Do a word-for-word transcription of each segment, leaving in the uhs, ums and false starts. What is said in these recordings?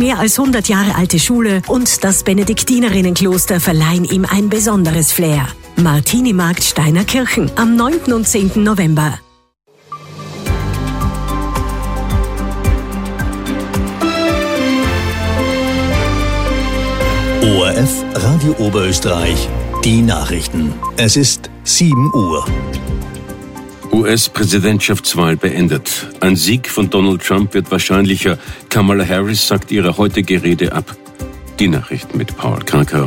mehr als hundert Jahre alte Schule und das Benediktinerinnenkloster verleihen ihm ein besonderes Flair. Martini-Markt Steiner Kirchen am neunten und zehnten November. O R F Radio Oberösterreich, die Nachrichten. Es ist sieben Uhr. U S-Präsidentschaftswahl beendet. Ein Sieg von Donald Trump wird wahrscheinlicher. Kamala Harris sagt ihre heutige Rede ab. Die Nachrichten mit Paul Kranker.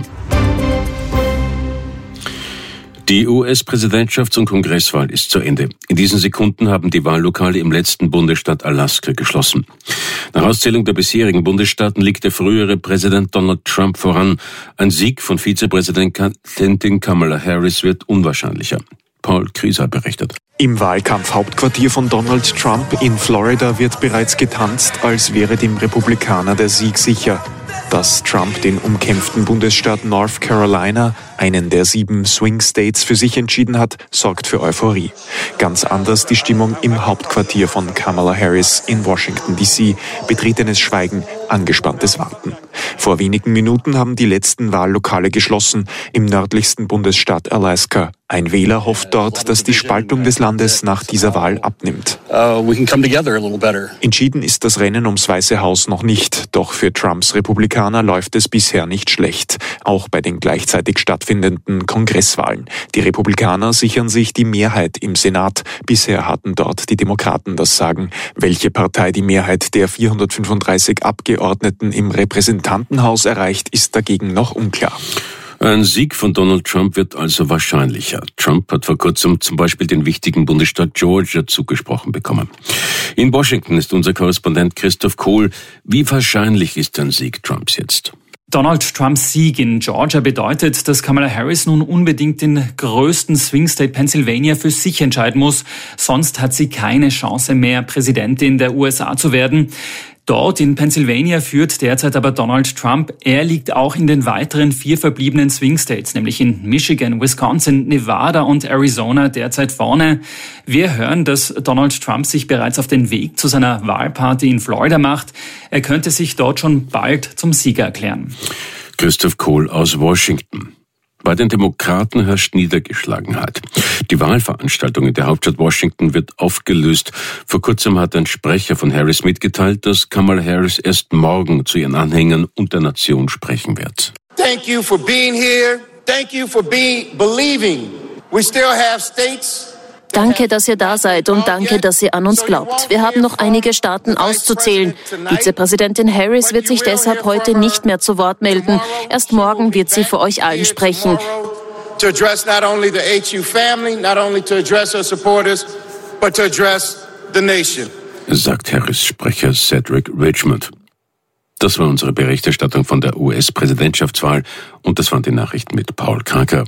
Die U S-Präsidentschafts- und Kongresswahl ist zu Ende. In diesen Sekunden haben die Wahllokale im letzten Bundesstaat Alaska geschlossen. Nach Auszählung der bisherigen Bundesstaaten liegt der frühere Präsident Donald Trump voran. Ein Sieg von Vizepräsidentin Kamala Harris wird unwahrscheinlicher. Paul Krieser berichtet. Im Wahlkampfhauptquartier von Donald Trump in Florida wird bereits getanzt, als wäre dem Republikaner der Sieg sicher. Dass Trump den umkämpften Bundesstaat North Carolina, einen der sieben Swing States, für sich entschieden hat, sorgt für Euphorie. Ganz anders die Stimmung im Hauptquartier von Kamala Harris in Washington D C. Betretenes Schweigen, angespanntes Warten. Vor wenigen Minuten haben die letzten Wahllokale geschlossen im nördlichsten Bundesstaat Alaska. Ein Wähler hofft dort, dass die Spaltung des Landes nach dieser Wahl abnimmt. Uh, we can come together a little better. Entschieden ist das Rennen ums Weiße Haus noch nicht, doch für Trumps Republikaner läuft es bisher nicht schlecht, auch bei den gleichzeitig stattfindenden Kongresswahlen. Die Republikaner sichern sich die Mehrheit im Senat. Bisher hatten dort die Demokraten das Sagen. Welche Partei die Mehrheit der vierhundertfünfunddreißig Abgeordneten im Repräsentantenhaus erreicht, ist dagegen noch unklar. Ein Sieg von Donald Trump wird also wahrscheinlicher. Trump hat vor kurzem zum Beispiel den wichtigen Bundesstaat Georgia zugesprochen bekommen. In Washington ist unser Korrespondent Christoph Kohl. Wie wahrscheinlich ist ein Sieg Trumps jetzt? Donald Trumps Sieg in Georgia bedeutet, dass Kamala Harris nun unbedingt den größten Swing State Pennsylvania für sich entscheiden muss. Sonst hat sie keine Chance mehr, Präsidentin der U S A zu werden. Dort in Pennsylvania führt derzeit aber Donald Trump. Er liegt auch in den weiteren vier verbliebenen Swing States, nämlich in Michigan, Wisconsin, Nevada und Arizona derzeit vorne. Wir hören, dass Donald Trump sich bereits auf den Weg zu seiner Wahlparty in Florida macht. Er könnte sich dort schon bald zum Sieger erklären. Christoph Kohl aus Washington. Bei den Demokraten herrscht Niedergeschlagenheit. Die Wahlveranstaltung in der Hauptstadt Washington wird aufgelöst. Vor kurzem hat ein Sprecher von Harris mitgeteilt, dass Kamala Harris erst morgen zu ihren Anhängern und der Nation sprechen wird. Thank you for being here. Thank you for being believing. We still have states. Danke, dass ihr da seid und danke, dass ihr an uns glaubt. Wir haben noch einige Staaten auszuzählen. Vizepräsidentin Harris wird sich deshalb heute nicht mehr zu Wort melden. Erst morgen wird sie vor euch allen sprechen. Sagt Harris Sprecher Cedric Richmond. Das war unsere Berichterstattung von der U S-Präsidentschaftswahl und das waren die Nachrichten mit Paul Kranker.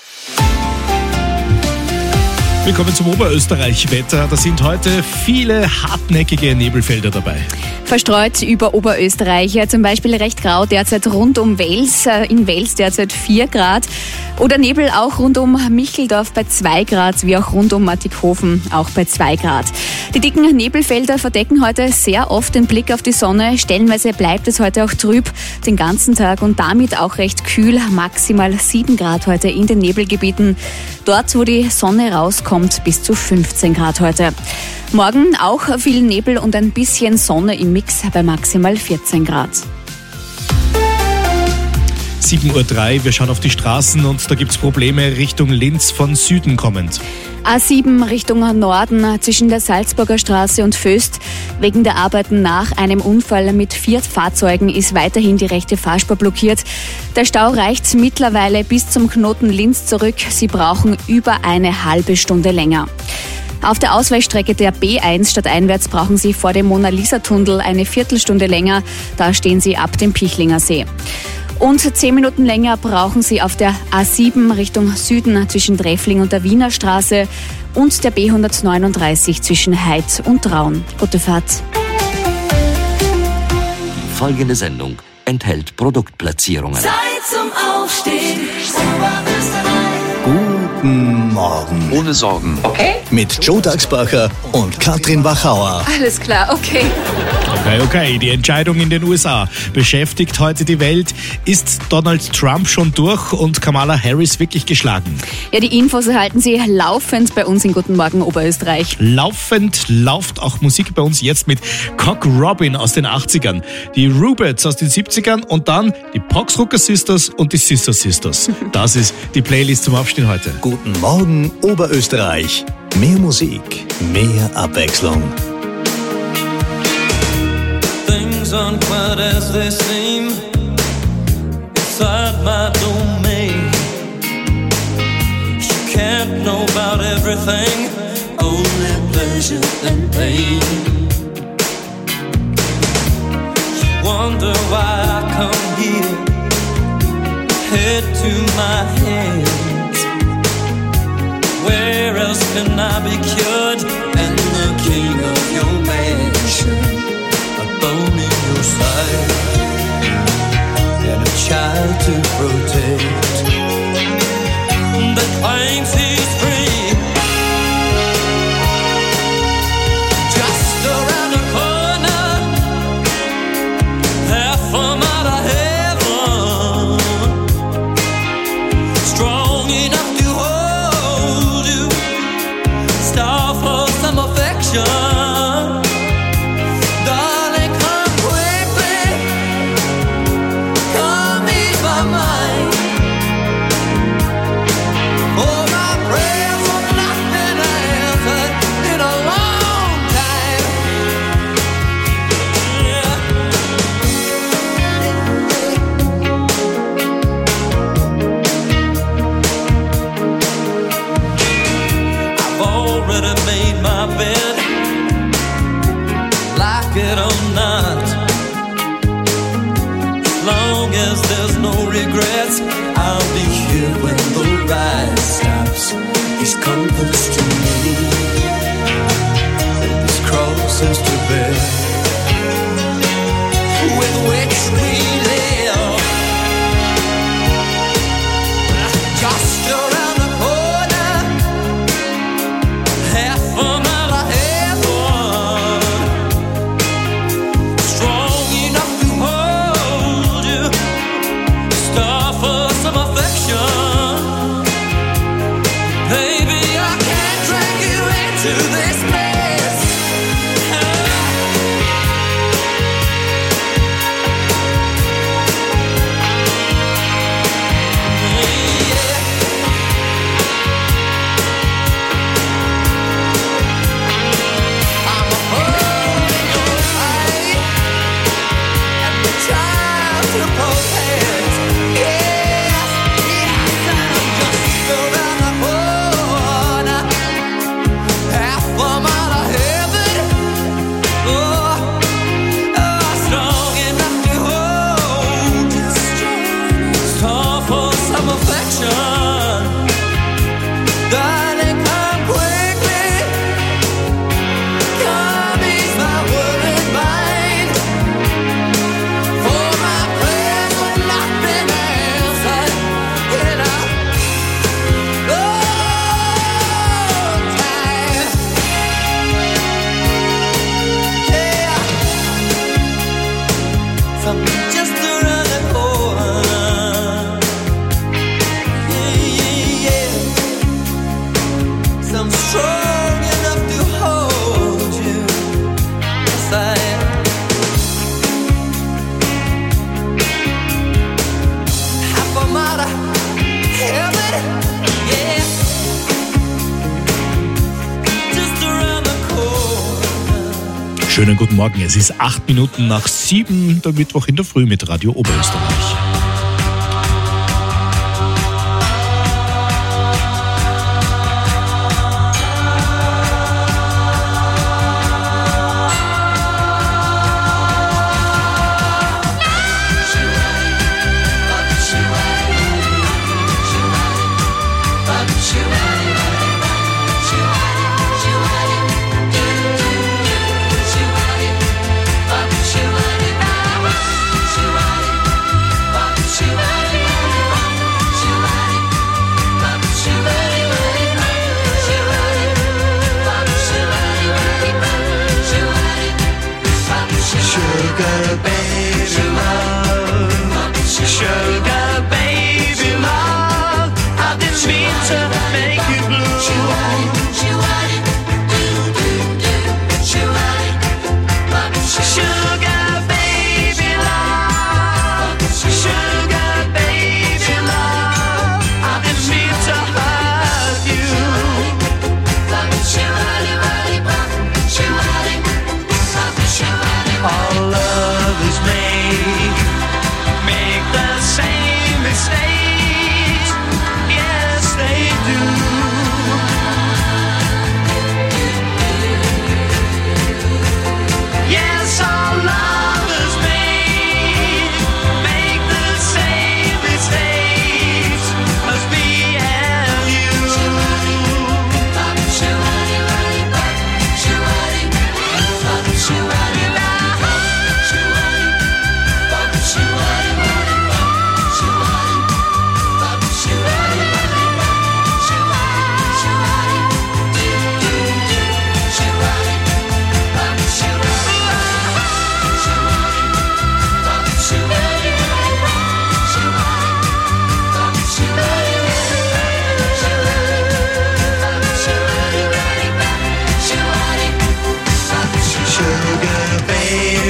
Willkommen zum Oberösterreich-Wetter. Da sind heute viele hartnäckige Nebelfelder dabei. Verstreut über Oberösterreich, ja, zum Beispiel recht grau derzeit rund um Wels, in Wels derzeit vier Grad. Oder Nebel auch rund um Micheldorf bei zwei Grad, wie auch rund um Mattighofen auch bei zwei Grad. Die dicken Nebelfelder verdecken heute sehr oft den Blick auf die Sonne. Stellenweise bleibt es heute auch trüb den ganzen Tag und damit auch recht kühl. Maximal sieben Grad heute in den Nebelgebieten. Dort, wo die Sonne rauskommt, bis zu fünfzehn Grad heute. Morgen auch viel Nebel und ein bisschen Sonne im Mix bei maximal vierzehn Grad. sieben Uhr drei, wir schauen auf die Straßen und da gibt es Probleme Richtung Linz von Süden kommend. A sieben Richtung Norden zwischen der Salzburger Straße und Föst. Wegen der Arbeiten nach einem Unfall mit vier Fahrzeugen ist weiterhin die rechte Fahrspur blockiert. Der Stau reicht mittlerweile bis zum Knoten Linz zurück. Sie brauchen über eine halbe Stunde länger. Auf der Ausweichstrecke der B eins stadteinwärts brauchen Sie vor dem Mona-Lisa-Tunnel eine Viertelstunde länger. Da stehen Sie ab dem Pichlinger See. Und zehn Minuten länger brauchen Sie auf der A sieben Richtung Süden zwischen Dreffling und der Wiener Straße und der B hundertneununddreißig zwischen Heid und Traun. Gute Fahrt. Folgende Sendung enthält Produktplatzierungen. Zeit zum Aufstehen. Guten Morgen. Ohne Sorgen. Okay. Mit Joe Daxbacher und Katrin Wachauer. Alles klar, okay. Okay, okay. Die Entscheidung in den U S A beschäftigt heute die Welt. Ist Donald Trump schon durch und Kamala Harris wirklich geschlagen? Ja, die Infos erhalten Sie laufend bei uns in Guten Morgen Oberösterreich. Laufend läuft auch Musik bei uns jetzt mit Cock Robin aus den achtzigern, die Rubettes aus den siebzigern und dann die Poxrucker Sisters und die Sister Sisters. Das ist die Playlist zum Aufstehen heute. Guten Morgen Oberösterreich. Mehr Musik, mehr Abwechslung. Things aren't quite as they seem inside my domain. You can't know about everything, only pleasure and pain. You wonder why I come here, head to my hands. Where else can I be cured and the king of your mansion? A bone in your side and a child to protect that claims he's free. Just around the corner, half a mile of heaven, strong enough to hold you, star for some affection. There's no regrets. I'll be here when the ride stops. These comforts to me, and these crosses to bear, with which we live. Just around the corner, half a mile of heaven, strong enough to hold you, star for some affection. Baby, I can't drag you into this mess. I'm a fool in your sight and the child to protect. Yes, yes, I'm just around the corner, half a mile of heaven. Oh, oh, strong enough to hold you, star for some affection. Darling, come quickly, come ease my worried mind. For my prayers have not been answered in a long time. Yeah, from just around the corner. Yeah, yeah, yeah. So I'm strong enough to hold you. Yes, I am. Half a mile of heaven, yeah. Just around the corner. Schönen guten Morgen. Es ist acht Minuten nach sieben, der Mittwoch in der Früh mit Radio Oberösterreich.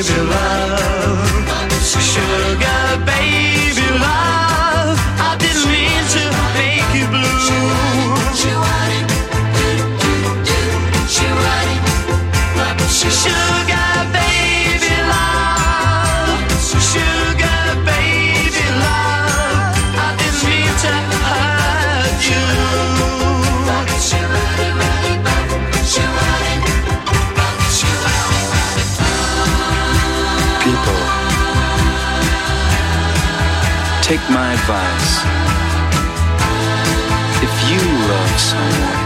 baby love. Sugar baby love. I didn't mean to make you blue. Sugar baby love. Sugar baby love. I didn't mean to hurt you. People, take my advice. If you love someone,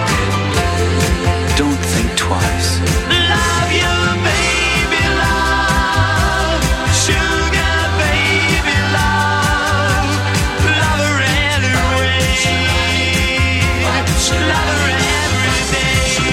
don't think twice. Love you, baby, love. Sugar, baby, love. Love her anyway. Love her every day.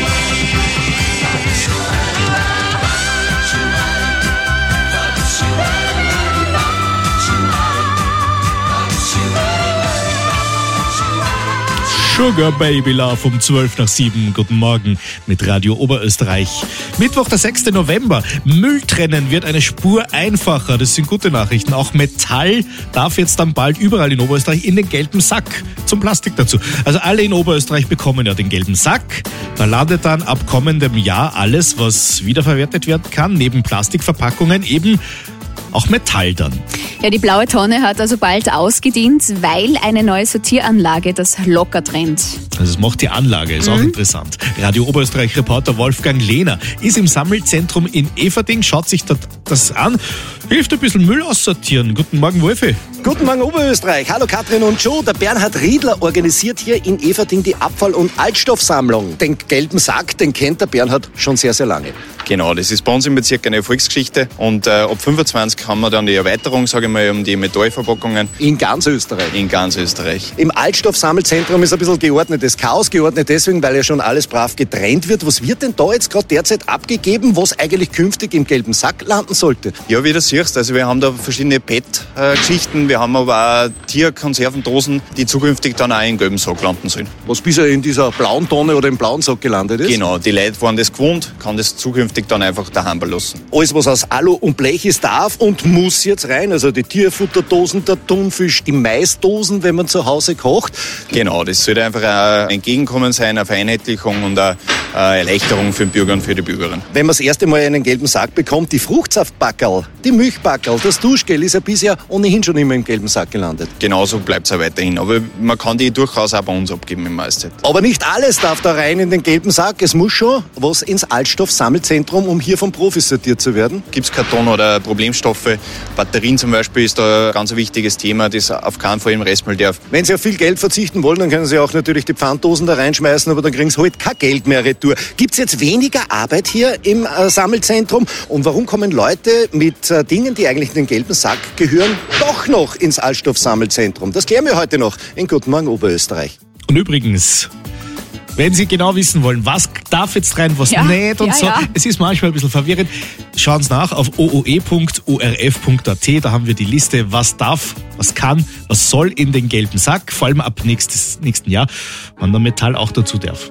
Sugar Baby Love um zwölf nach sieben. Guten Morgen mit Radio Oberösterreich. Mittwoch, der sechster November. Mülltrennen wird eine Spur einfacher. Das sind gute Nachrichten. Auch Metall darf jetzt dann bald überall in Oberösterreich in den gelben Sack. Zum Plastik dazu. Also alle in Oberösterreich bekommen ja den gelben Sack. Da landet dann ab kommendem Jahr alles, was wiederverwertet werden kann, neben Plastikverpackungen eben auch Metall dann. Ja, die blaue Tonne hat also bald ausgedient, weil eine neue Sortieranlage das locker trennt. Also es macht die Anlage, ist mhm. auch interessant. Radio Oberösterreich-Reporter Wolfgang Lehner ist im Sammelzentrum in Everding, schaut sich das an, hilft ein bisschen Müll aussortieren. Guten Morgen, Wolfi. Guten Morgen, Oberösterreich. Hallo Katrin und Joe. Der Bernhard Riedler organisiert hier in Everding die Abfall- und Altstoffsammlung. Den gelben Sack, den kennt der Bernhard schon sehr, sehr lange. Genau, das ist bei uns im Bezirk eine Erfolgsgeschichte und äh, ab fünfundzwanzig haben wir dann die Erweiterung, sage ich mal, um die Metallverpackungen. In ganz Österreich? In ganz Österreich. Im Altstoffsammelzentrum ist ein bisschen geordnetes Chaos, geordnet deswegen, weil ja schon alles brav getrennt wird. Was wird denn da jetzt gerade derzeit abgegeben, was eigentlich künftig im gelben Sack landen sollte? Ja, wie du siehst, also wir haben da verschiedene P E T-Geschichten, wir haben aber auch Tierkonservendosen, die zukünftig dann auch im gelben Sack landen sollen. Was bisher in dieser blauen Tonne oder im blauen Sack gelandet ist? Genau, die Leute waren das gewohnt, kann das zukünftig dann einfach daheim belassen. Alles, was aus Alu und Blech ist, darf und muss jetzt rein. Also die Tierfutterdosen, der Thunfisch, die Maisdosen, wenn man zu Hause kocht. Genau, das sollte einfach ein Entgegenkommen sein, eine Vereinheitlichung und eine Erleichterung für den Bürger und für die Bürgerin. Wenn man das erste Mal einen gelben Sack bekommt, die Fruchtsaftbackerl, die Milchbackerl, das Duschgel ist ja bisher ohnehin schon immer im gelben Sack gelandet. Genauso bleibt es auch weiterhin. Aber man kann die durchaus auch bei uns abgeben im Eiszeit. Aber nicht alles darf da rein in den gelben Sack. Es muss schon was ins Altstoffsammelzentrum, um hier von Profis sortiert zu werden. Gibt es Karton oder Problemstoffe? Batterien zum Beispiel ist da ein ganz wichtiges Thema, das auf keinen Fall im Restmüll darf. Wenn Sie auf viel Geld verzichten wollen, dann können Sie auch natürlich die Pfanddosen da reinschmeißen, aber dann kriegen Sie halt kein Geld mehr retour. Gibt es jetzt weniger Arbeit hier im äh, Sammelzentrum? Und warum kommen Leute mit äh, Dingen, die eigentlich in den gelben Sack gehören, doch noch ins Altstoffsammelzentrum? Das klären wir heute noch in Guten Morgen Oberösterreich. Und übrigens, wenn Sie genau wissen wollen, was darf jetzt rein, was ja, nicht und ja, so, ja. es ist manchmal ein bisschen verwirrend. Schauen Sie nach auf o o e punkt o r f punkt a t, da haben wir die Liste, was darf, was kann, was soll in den gelben Sack, vor allem ab nächstes, nächsten Jahr, wann der Metall auch dazu darf.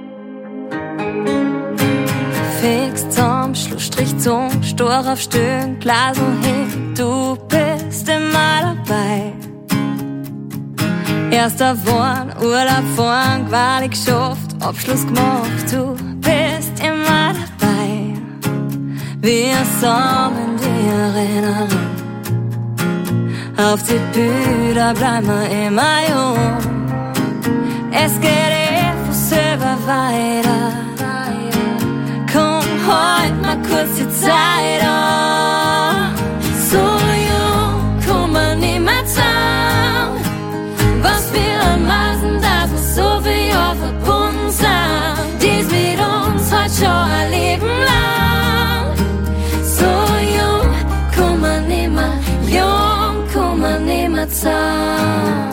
Fix zum Schlussstrich zum Stor auf Stöhn, Blasen hin, du bist immer dabei. Erster Wohn, Urlaub vorn, Quali geschafft, Abschluss gemacht, du bist immer dabei. Wir sammeln die Erinnerung, auf die Bilder bleiben wir immer jung. Es geht eh von selber weiter, komm, halt mal kurz die Zeit an. So jung, komm man nicht mehr zusammen. Was wir ermaßen, dass wir so viel Jahr verbunden sind. Dies mit uns heute schon ein Leben lang. So jung, komm man nicht mehr, jung, komm man nicht mehr zusammen.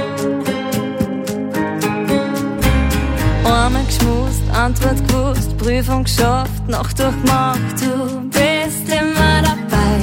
Einmal geschmust, Antwort gewusst, Prüfung geschafft, Nacht durchgemacht, du bist immer dabei.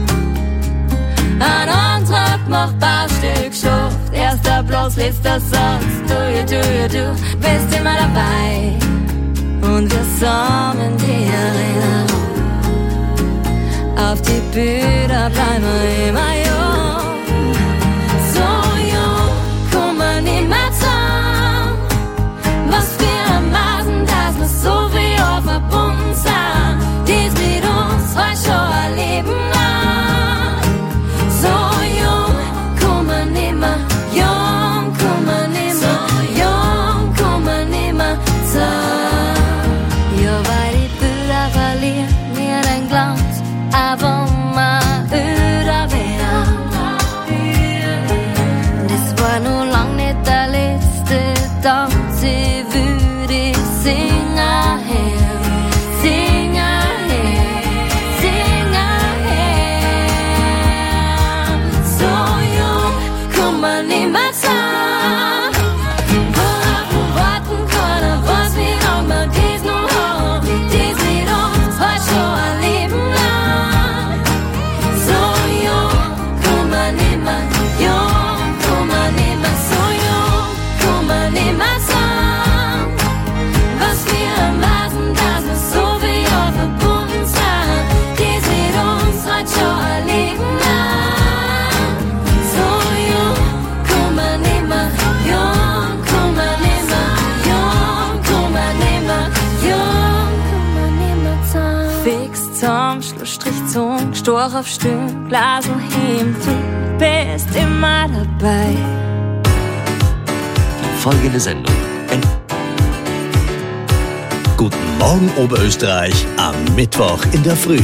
Ein Antrag gemacht, Baustell geschafft, erster Platz, letzter Satz, du, ja, du, ja, du bist immer dabei. Und wir sammeln die Erinnerung, Auf die Bühne bleiben wir immer jung. So jung, komm man nicht mehr zusammen. Was für ein Maßen, dass wir so viel auf verbunden sind. Dies mit uns heute schon ein Leben lang. So jung, komm man nicht mehr jung, komm man nicht mehr jung, komm man nicht mehr zusammen. Ja, weil die Bilder verlieren mir den Glanz. Aber mal öder werden. Das war nur lang nicht der letzte Tanz. Ich würde singen her, singen her, singen her. So jung, komm man nicht mehr zusammen. Worauf wir warten können, was wir auch mal dies noch haben. Dies mit uns heute schon ein Leben lang. Schlussstrich Zung, Storch auf Stirn, Glas und Hemd, du bist immer dabei. Folgende Sendung. Guten Morgen Oberösterreich am Mittwoch in der Früh.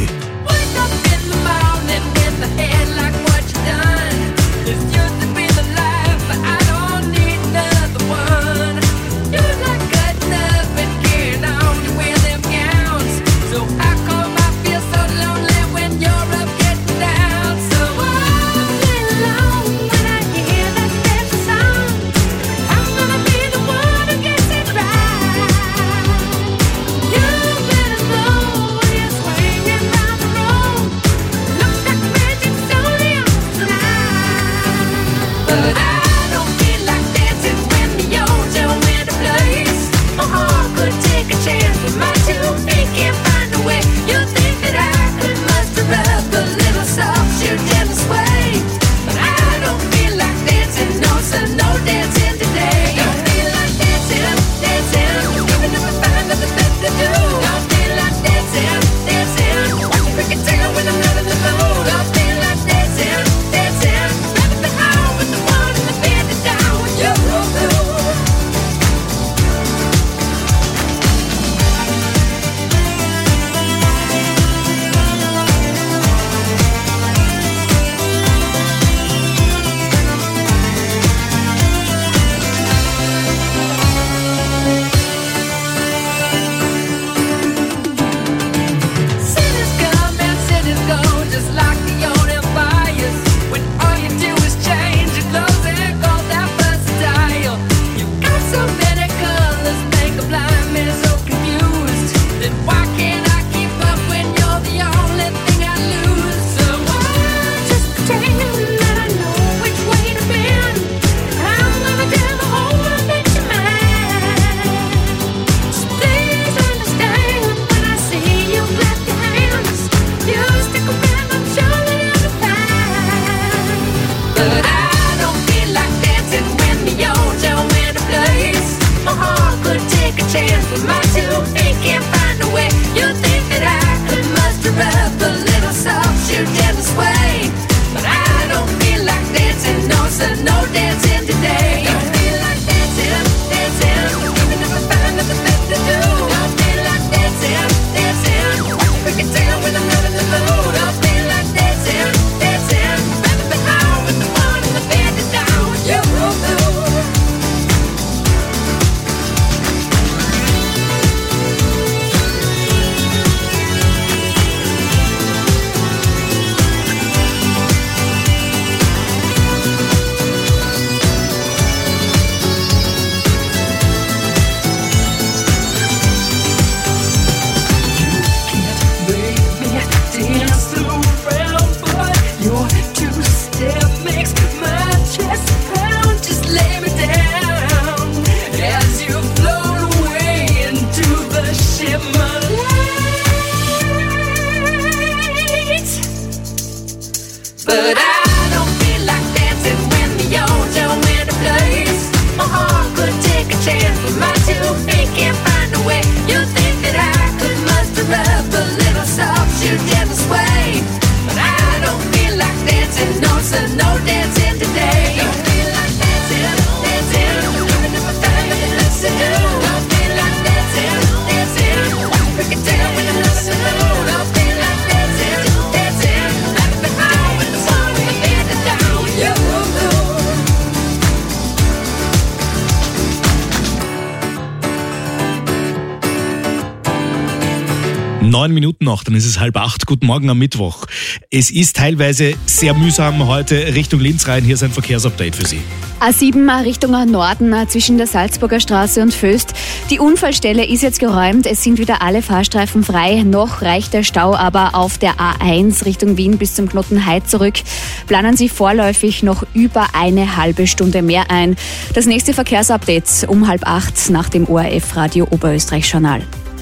Neun Minuten noch, dann ist es halb acht. Guten Morgen am Mittwoch. Es ist teilweise sehr mühsam heute Richtung Linz rein. Hier ist ein Verkehrsupdate für Sie. A sieben Richtung Norden zwischen der Salzburger Straße und Föst. Die Unfallstelle ist jetzt geräumt. Es sind wieder alle Fahrstreifen frei. Noch reicht der Stau aber auf der A eins Richtung Wien bis zum Knoten Heid zurück. Planen Sie vorläufig noch über eine halbe Stunde mehr ein. Das nächste Verkehrsupdate um halb acht nach dem O R F-Radio Oberösterreich-Journal.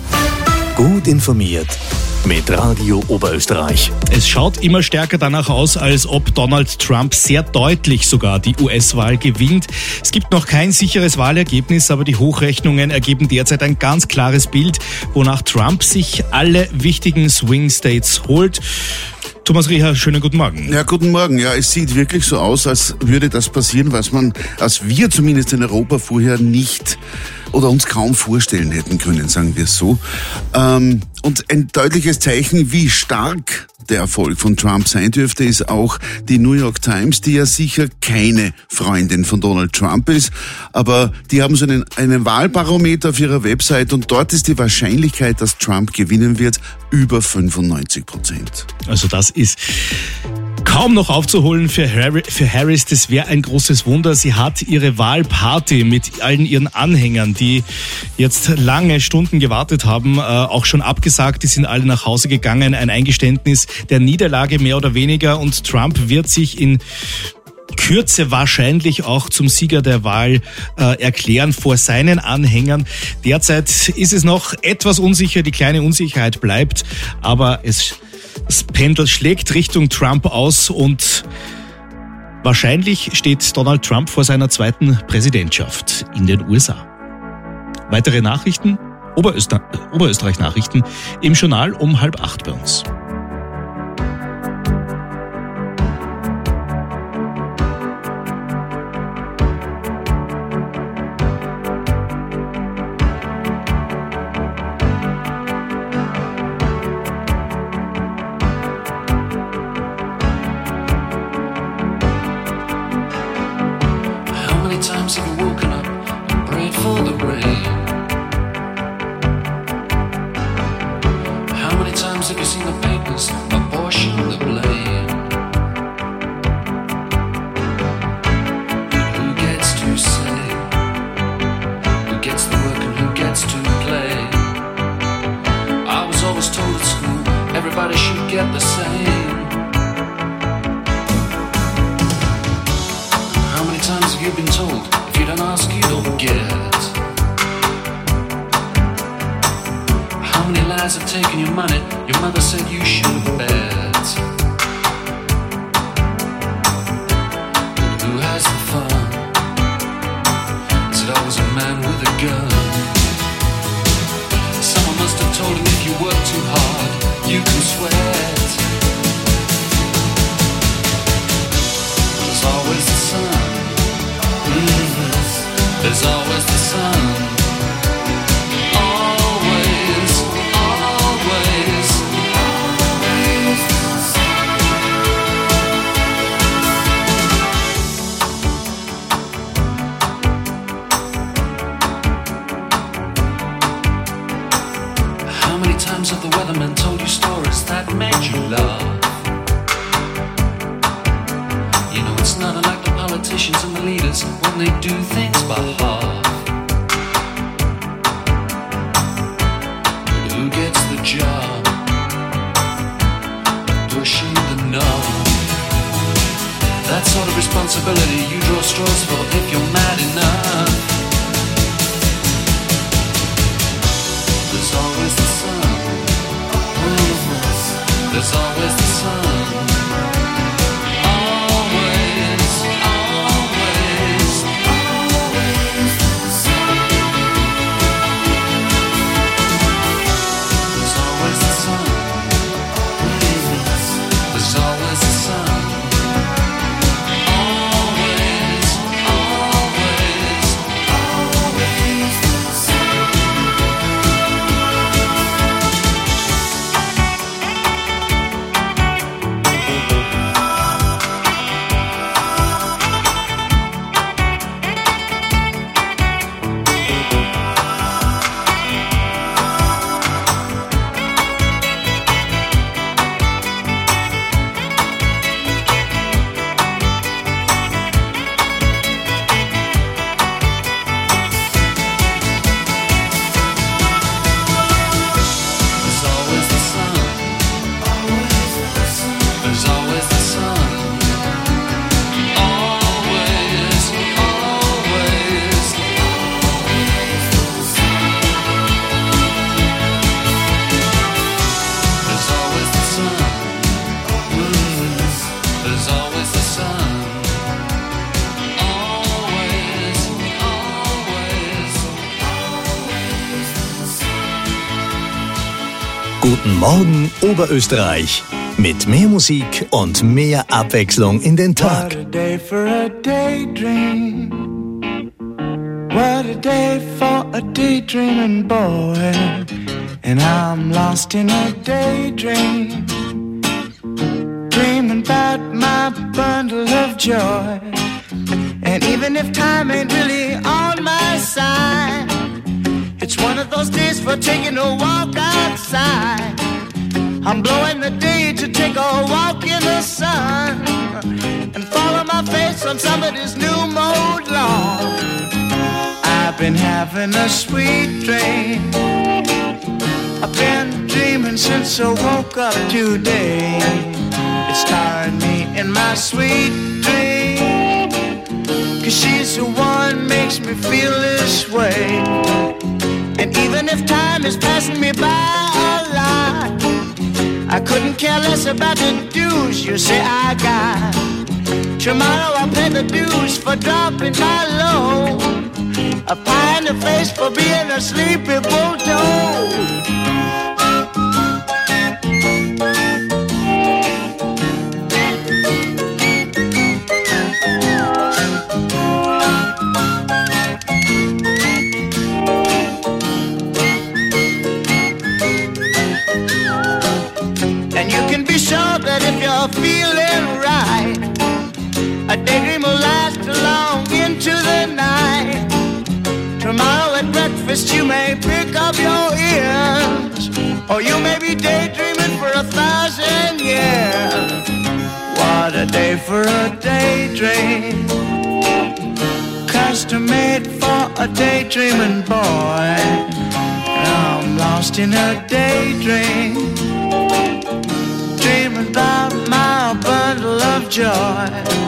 Gut informiert mit Radio Oberösterreich. Es schaut immer stärker danach aus, als ob Donald Trump sehr deutlich sogar die U S-Wahl gewinnt. Es gibt noch kein sicheres Wahlergebnis, aber die Hochrechnungen ergeben derzeit ein ganz klares Bild, wonach Trump sich alle wichtigen Swing States holt. Thomas Rieher, schönen guten Morgen. Ja, guten Morgen. Ja, es sieht wirklich so aus, als würde das passieren, was man, als wir zumindest in Europa vorher nicht oder uns kaum vorstellen hätten können, sagen wir es so. Ähm, und ein deutliches Zeichen, wie stark der Erfolg von Trump sein dürfte, ist auch die New York Times, die ja sicher keine Freundin von Donald Trump ist, aber die haben so einen, einen Wahlbarometer auf ihrer Website und dort ist die Wahrscheinlichkeit, dass Trump gewinnen wird, über fünfundneunzig Prozent. Also das ist kaum noch aufzuholen für Harry, für Harris. Das wäre ein großes Wunder. Sie hat ihre Wahlparty mit allen ihren Anhängern, die jetzt lange Stunden gewartet haben, äh, auch schon abgesagt. Die sind alle nach Hause gegangen. Ein Eingeständnis der Niederlage mehr oder weniger. Und Trump wird sich in Kürze wahrscheinlich auch zum Sieger der Wahl äh, erklären vor seinen Anhängern. Derzeit ist es noch etwas unsicher. Die kleine Unsicherheit bleibt. Aber es Das Pendel schlägt Richtung Trump aus und wahrscheinlich steht Donald Trump vor seiner zweiten Präsidentschaft in den U S A. Weitere Nachrichten, Oberöster- Oberösterreich-Nachrichten im Journal um halb acht bei uns. Times have you woken up and prayed for the rain? How many times have you seen the papers apportion the blame? Who gets to say? Who gets the work and who gets to play? I was always told at school everybody should get the same. How many times have you been told if you don't ask you don't get? How many lies have taken your money? Your mother said you should bet. Who has the fun? Is it always a man with a gun? Someone must have told him if you work too hard, you can sweat. There's always the sun. There's always the sun. Always, always, always the sun. How many times have the weathermen told you stories that made you laugh? You know it's not unlike the politicians and the leaders when they do things by half. Who gets the job of pushing the knob? That sort of responsibility you draw straws for if you're mad enough. There's always the sun. There's always the sun. Guten Morgen Oberösterreich. Mit mehr Musik und mehr Abwechslung in den Tag. What a day for a daydream. What a day for a daydreaming boy. And I'm lost in a daydream. Dreaming about my bundle of joy. And even if time ain't really on my side, it's one of those days for taking a walk outside. I'm blowing the day to take a walk in the sun and follow my face on somebody's new mode lawn. I've been having a sweet dream. I've been dreaming since I woke up today. It's tiring me in my sweet dream, 'cause she's the one makes me feel this way. And even if time is passing me by a lot, I couldn't care less about the dues you say I got. Tomorrow I'll pay the dues for dropping my load, a pie in the face for being a sleepy bulldog. That if you're feeling right, a daydream will last along into the night. Tomorrow at breakfast you may pick up your ears, or you may be daydreaming for a thousand years. What a day for a daydream, custom made for a daydreaming boy. I'm lost in a daydream, dreaming about my bundle of joy.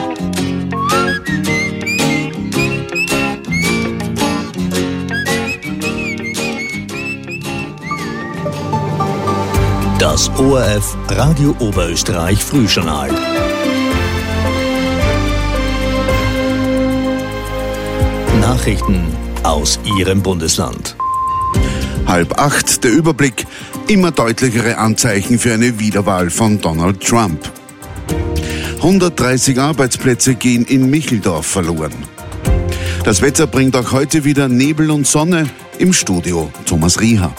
Das O R F Radio Oberösterreich Frühjournal. Nachrichten aus Ihrem Bundesland. Halb acht, der Überblick. Immer deutlichere Anzeichen für eine Wiederwahl von Donald Trump. hundertdreißig Arbeitsplätze gehen in Micheldorf verloren. Das Wetter bringt auch heute wieder Nebel und Sonne. Im Studio Thomas Rieher.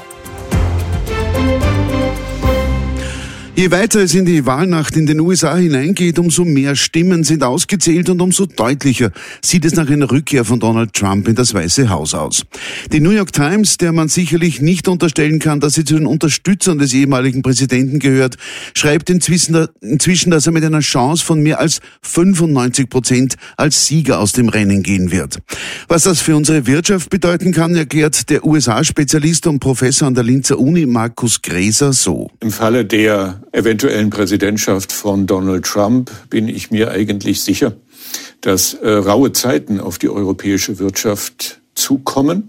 Je weiter es in die Wahlnacht in den U S A hineingeht, umso mehr Stimmen sind ausgezählt und umso deutlicher sieht es nach einer Rückkehr von Donald Trump in das Weiße Haus aus. Die New York Times, der man sicherlich nicht unterstellen kann, dass sie zu den Unterstützern des ehemaligen Präsidenten gehört, schreibt inzwischen, inzwischen, dass er mit einer Chance von mehr als fünfundneunzig Prozent als Sieger aus dem Rennen gehen wird. Was das für unsere Wirtschaft bedeuten kann, erklärt der U S A-Spezialist und Professor an der Linzer Uni Markus Gräser so. Im Falle der eventuellen Präsidentschaft von Donald Trump bin ich mir eigentlich sicher, dass äh, raue Zeiten auf die europäische Wirtschaft zukommen.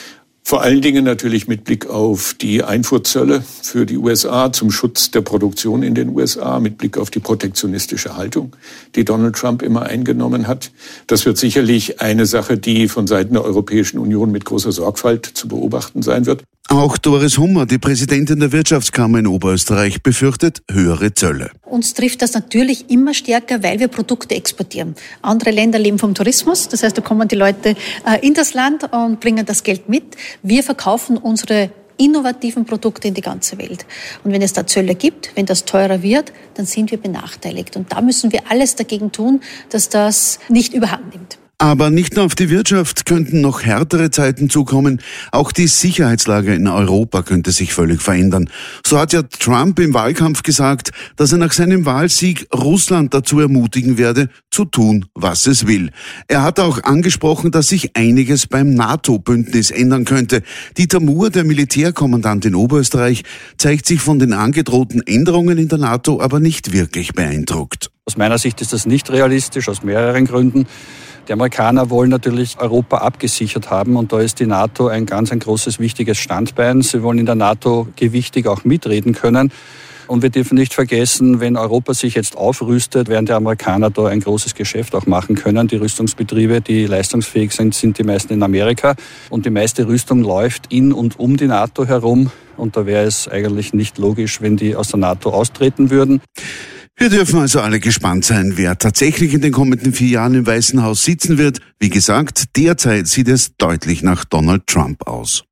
Vor allen Dingen natürlich mit Blick auf die Einfuhrzölle für die U S A zum Schutz der Produktion in den U S A, mit Blick auf die protektionistische Haltung, die Donald Trump immer eingenommen hat. Das wird sicherlich eine Sache, die von Seiten der Europäischen Union mit großer Sorgfalt zu beobachten sein wird. Auch Doris Hummer, die Präsidentin der Wirtschaftskammer in Oberösterreich, befürchtet höhere Zölle. Uns trifft das natürlich immer stärker, weil wir Produkte exportieren. Andere Länder leben vom Tourismus, das heißt, da kommen die Leute in das Land und bringen das Geld mit. Wir verkaufen unsere innovativen Produkte in die ganze Welt. Und wenn es da Zölle gibt, wenn das teurer wird, dann sind wir benachteiligt. Und da müssen wir alles dagegen tun, dass das nicht überhand nimmt. Aber nicht nur auf die Wirtschaft könnten noch härtere Zeiten zukommen, auch die Sicherheitslage in Europa könnte sich völlig verändern. So hat ja Trump im Wahlkampf gesagt, dass er nach seinem Wahlsieg Russland dazu ermutigen werde, zu tun, was es will. Er hat auch angesprochen, dass sich einiges beim NATO-Bündnis ändern könnte. Dieter Muhr, der Militärkommandant in Oberösterreich, zeigt sich von den angedrohten Änderungen in der NATO aber nicht wirklich beeindruckt. Aus meiner Sicht ist das nicht realistisch, aus mehreren Gründen. Die Amerikaner wollen natürlich Europa abgesichert haben und da ist die NATO ein ganz ein großes, wichtiges Standbein. Sie wollen in der NATO gewichtig auch mitreden können. Und wir dürfen nicht vergessen, wenn Europa sich jetzt aufrüstet, werden die Amerikaner da ein großes Geschäft auch machen können. Die Rüstungsbetriebe, die leistungsfähig sind, sind die meisten in Amerika. Und die meiste Rüstung läuft in und um die NATO herum. Und da wäre es eigentlich nicht logisch, wenn die aus der NATO austreten würden. Wir dürfen also alle gespannt sein, wer tatsächlich in den kommenden vier Jahren im Weißen Haus sitzen wird. Wie gesagt, derzeit sieht es deutlich nach Donald Trump aus.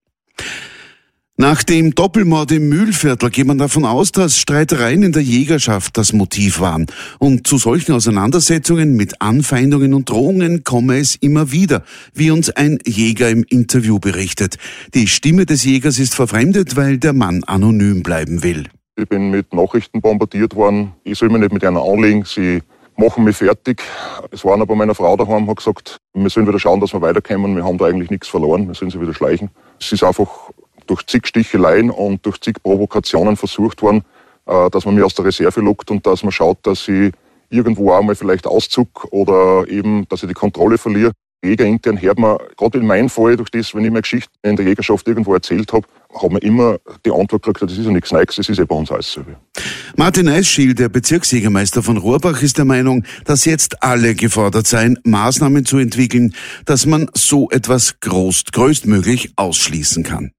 Nach dem Doppelmord im Mühlviertel geht man davon aus, dass Streitereien in der Jägerschaft das Motiv waren. Und zu solchen Auseinandersetzungen mit Anfeindungen und Drohungen komme es immer wieder, wie uns ein Jäger im Interview berichtet. Die Stimme des Jägers ist verfremdet, weil der Mann anonym bleiben will. Ich bin mit Nachrichten bombardiert worden. Ich soll mich nicht mit einer anlegen. Sie machen mich fertig. Es war noch bei meiner Frau daheim, hat gesagt, wir sollen wieder schauen, dass wir weiterkommen. Wir haben da eigentlich nichts verloren. Wir sollen sie wieder schleichen. Es ist einfach durch zig Sticheleien und durch zig Provokationen versucht worden, dass man mich aus der Reserve lockt und dass man schaut, dass ich irgendwo auch mal vielleicht auszuck oder eben, dass ich die Kontrolle verliere. Jäger intern hört man, gerade in meinem Fall, durch das, wenn ich meine Geschichte in der Jägerschaft irgendwo erzählt habe, hat man immer die Antwort gekriegt, das ist ja nichts Neues, das ist ja bei uns alles so. Martin Eisschiel, der Bezirksjägermeister von Rohrbach, ist der Meinung, dass jetzt alle gefordert seien, Maßnahmen zu entwickeln, dass man so etwas groß, größtmöglich ausschließen kann.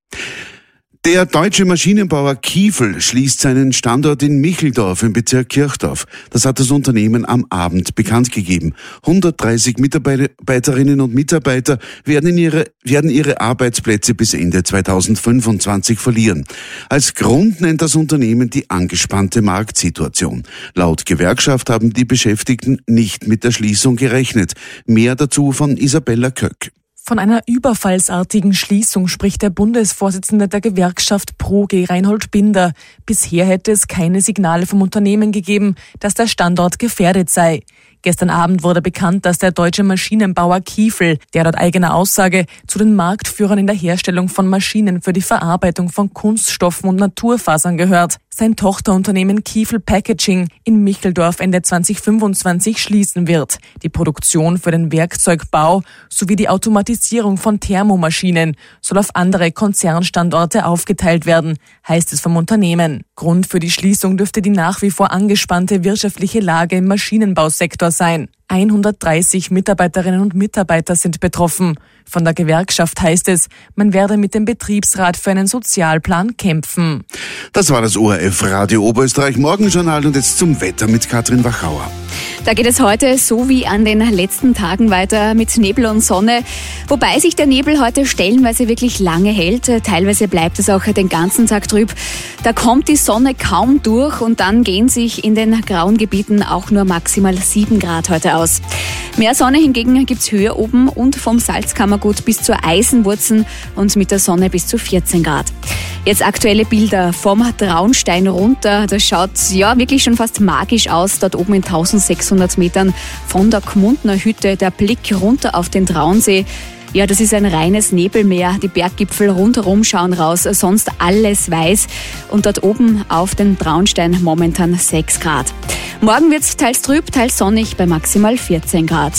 Der deutsche Maschinenbauer Kiefel schließt seinen Standort in Micheldorf im Bezirk Kirchdorf. Das hat das Unternehmen am Abend bekannt gegeben. hundertdreißig Mitarbeiterinnen und Mitarbeiter werden ihre, werden ihre Arbeitsplätze bis Ende zweitausendfünfundzwanzig verlieren. Als Grund nennt das Unternehmen die angespannte Marktsituation. Laut Gewerkschaft haben die Beschäftigten nicht mit der Schließung gerechnet. Mehr dazu von Isabella Köck. Von einer überfallsartigen Schließung spricht der Bundesvorsitzende der Gewerkschaft ProG, Reinhold Binder. Bisher hätte es keine Signale vom Unternehmen gegeben, dass der Standort gefährdet sei. Gestern Abend wurde bekannt, dass der deutsche Maschinenbauer Kiefel, der laut eigener Aussage zu den Marktführern in der Herstellung von Maschinen für die Verarbeitung von Kunststoffen und Naturfasern gehört, sein Tochterunternehmen Kiefel Packaging in Micheldorf Ende zweitausendfünfundzwanzig schließen wird. Die Produktion für den Werkzeugbau sowie die Automatisierung von Thermomaschinen soll auf andere Konzernstandorte aufgeteilt werden, heißt es vom Unternehmen. Grund für die Schließung dürfte die nach wie vor angespannte wirtschaftliche Lage im Maschinenbausektor sein. hundertdreißig Mitarbeiterinnen und Mitarbeiter sind betroffen. Von der Gewerkschaft heißt es, man werde mit dem Betriebsrat für einen Sozialplan kämpfen. Das war das O R F Radio Oberösterreich Morgenjournal und jetzt zum Wetter mit Katrin Wachauer. Da geht es heute so wie an den letzten Tagen weiter mit Nebel und Sonne, wobei sich der Nebel heute stellenweise wirklich lange hält. Teilweise bleibt es auch den ganzen Tag trüb. Da kommt die Sonne kaum durch und dann gehen sich in den grauen Gebieten auch nur maximal sieben Grad heute aus. Mehr Sonne hingegen gibt's höher oben und vom Salzkammergut bis zur Eisenwurzen und mit der Sonne bis zu vierzehn Grad. Jetzt aktuelle Bilder vom Traunstein runter. Das schaut ja wirklich schon fast magisch aus. Dort oben in eintausendsechshundert Metern von der Gmundner Hütte der Blick runter auf den Traunsee. Ja, das ist ein reines Nebelmeer. Die Berggipfel rundherum schauen raus, sonst alles weiß. Und dort oben auf den Traunstein momentan sechs Grad. Morgen wird es teils trüb, teils sonnig bei maximal vierzehn Grad.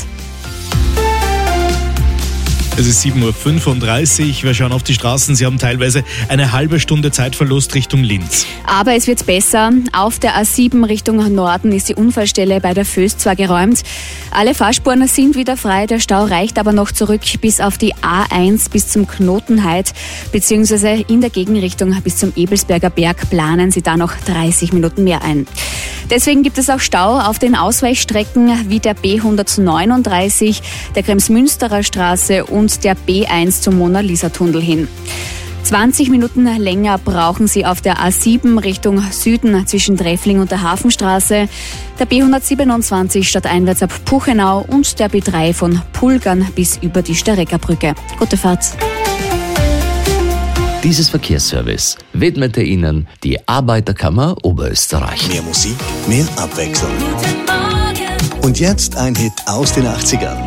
Es ist sieben Uhr fünfunddreißig. Wir schauen auf die Straßen. Sie haben teilweise eine halbe Stunde Zeitverlust Richtung Linz. Aber es wird besser. Auf der A sieben Richtung Norden ist die Unfallstelle bei der Föst zwar geräumt. Alle Fahrspuren sind wieder frei. Der Stau reicht aber noch zurück bis auf die A eins bis zum Knotenheit. Beziehungsweise in der Gegenrichtung bis zum Ebelsberger Berg planen Sie da noch dreißig Minuten mehr ein. Deswegen gibt es auch Stau auf den Ausweichstrecken wie der B hundertneununddreißig, der Kremsmünsterer Straße und der B eins zum Mona-Lisa-Tunnel hin. zwanzig Minuten länger brauchen Sie auf der A sieben Richtung Süden zwischen Treffling und der Hafenstraße, der B hundertsiebenundzwanzig stadteinwärts ab Puchenau und der B drei von Pulgern bis über die Stereckerbrücke. Gute Fahrt! Dieses Verkehrsservice widmete Ihnen die Arbeiterkammer Oberösterreich. Mehr Musik, mehr Abwechslung. Und jetzt ein Hit aus den achtzigern.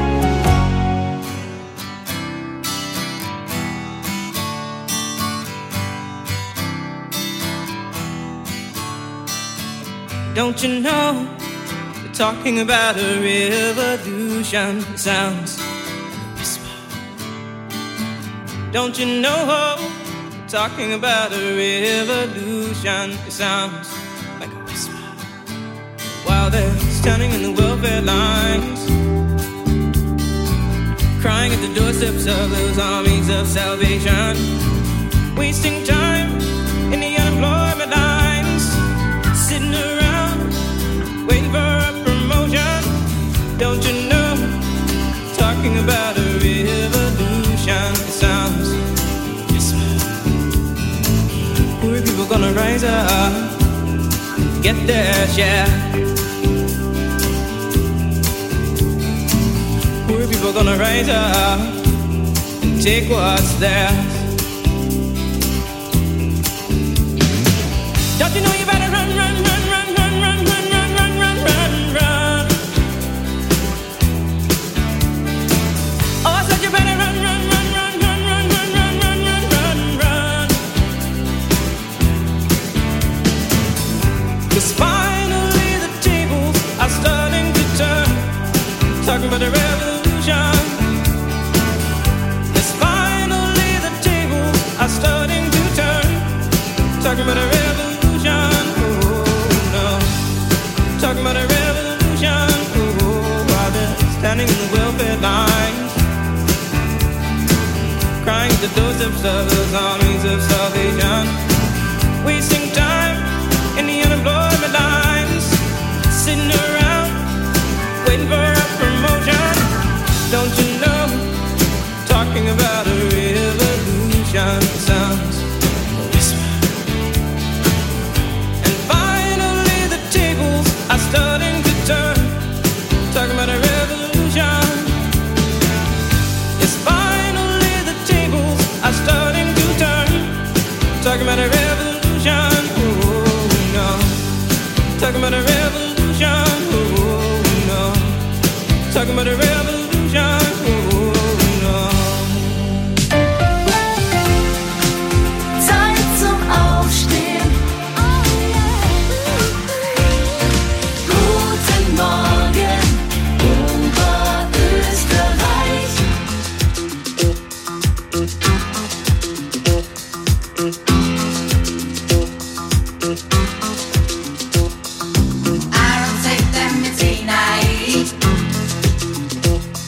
Don't you know, they're talking about a revolution. It sounds like a whisper. Don't you know, talking about a revolution. It sounds like a whisper while they're standing in the welfare lines, crying at the doorsteps of those armies of salvation, wasting time in the unemployment lines, sitting around waiting for a promotion. Don't you know, talking about a revolution. It sounds poor people gonna rise up, get their share. Poor people gonna rise up and take what's theirs. Don't you know you better run, run, run, run, run, run, run, run, run, run, run, run. Oh, I said you better run, run, run, run, run, run, run, run, run, run, run, run. 'Cause finally the tables are starting to turn, talking about the revolution. Yes, finally the tables are starting to turn, talking about a revolution. Oh no, talking about a revolution. Oh, while they're standing in the welfare lines, crying at the doorsteps of those armies of salvation, wasting time in the unemployment lines, sitting around waiting for a promotion. Don't you know, talking about a revolution. Sounds a whisper. And finally the tables are starting to turn, talking about a revolution. Yes, finally the tables are starting to turn, talking about a revolution. Oh no, talking about a revolution. Oh no, talking about a revolution. Oh no. Zeit zum Aufstehen. Guten Morgen, Oberösterreich. I don't take them, it's ain't I.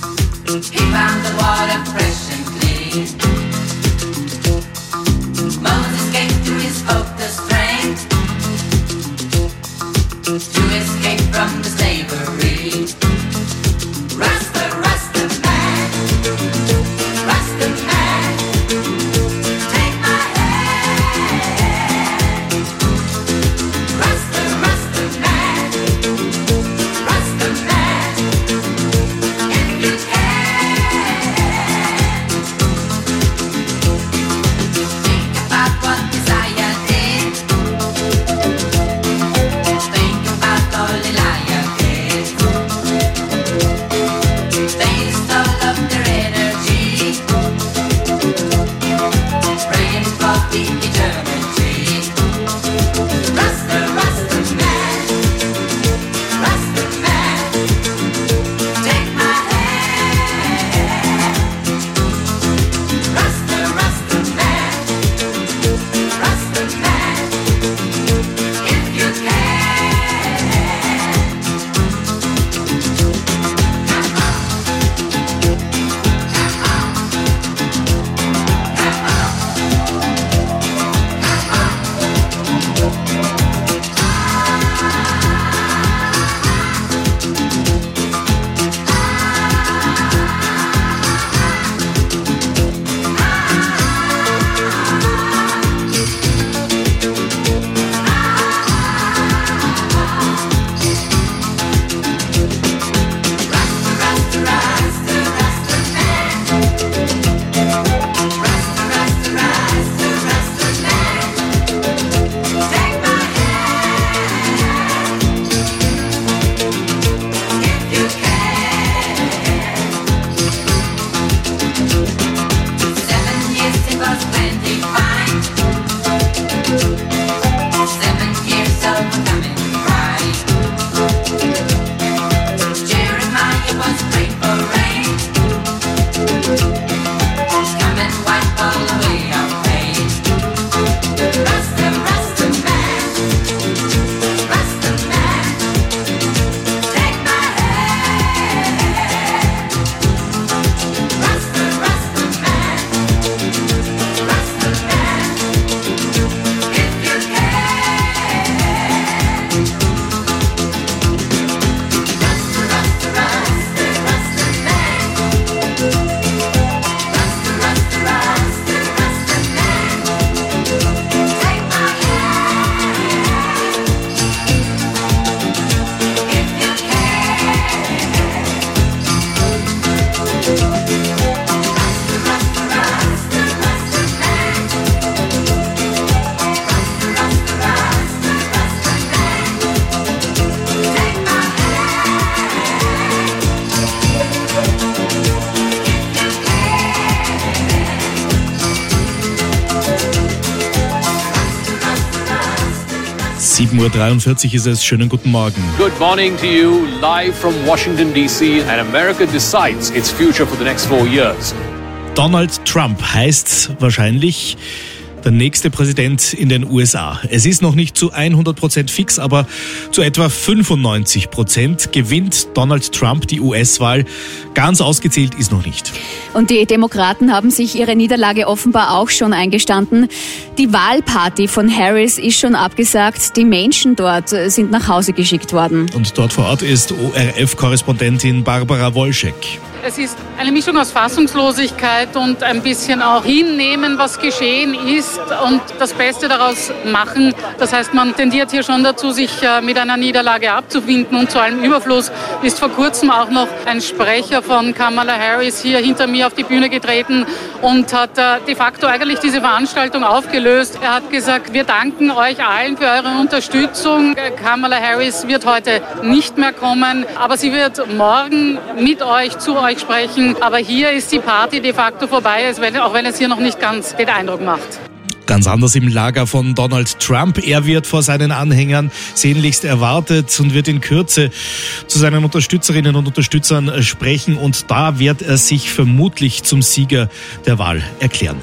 sieben Uhr dreiundvierzig ist es. Schönen guten Morgen. Good morning to you, live from Washington D C, and America decides its future for the next four years. Donald Trump heißt wahrscheinlich der nächste Präsident in den U S A. Es ist noch nicht zu hundert Prozent fix, aber zu etwa fünfundneunzig Prozent gewinnt Donald Trump die U S-Wahl. Ganz ausgezählt ist noch nicht. Und die Demokraten haben sich ihre Niederlage offenbar auch schon eingestanden. Die Wahlparty von Harris ist schon abgesagt. Die Menschen dort sind nach Hause geschickt worden. Und dort vor Ort ist O R F-Korrespondentin Barbara Wolschek. Es ist eine Mischung aus Fassungslosigkeit und ein bisschen auch hinnehmen, was geschehen ist und das Beste daraus machen. Das heißt, man tendiert hier schon dazu, sich mit einer Niederlage abzufinden. Und zu allem Überfluss ist vor kurzem auch noch ein Sprecher von Kamala Harris hier hinter mir auf die Bühne getreten und hat de facto eigentlich diese Veranstaltung aufgelöst. Er hat gesagt, wir danken euch allen für eure Unterstützung. Kamala Harris wird heute nicht mehr kommen, aber sie wird morgen mit euch zu euch sprechen. Aber hier ist die Party de facto vorbei, auch wenn es hier noch nicht ganz den Eindruck macht. Ganz anders im Lager von Donald Trump. Er wird vor seinen Anhängern sehnlichst erwartet und wird in Kürze zu seinen Unterstützerinnen und Unterstützern sprechen. Und da wird er sich vermutlich zum Sieger der Wahl erklären.